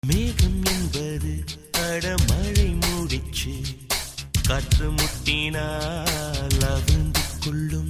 மேகம் என்பது அடமழை மூடிச்சு காற்று முட்டினால் அவிழ்ந்து கொள்ளும்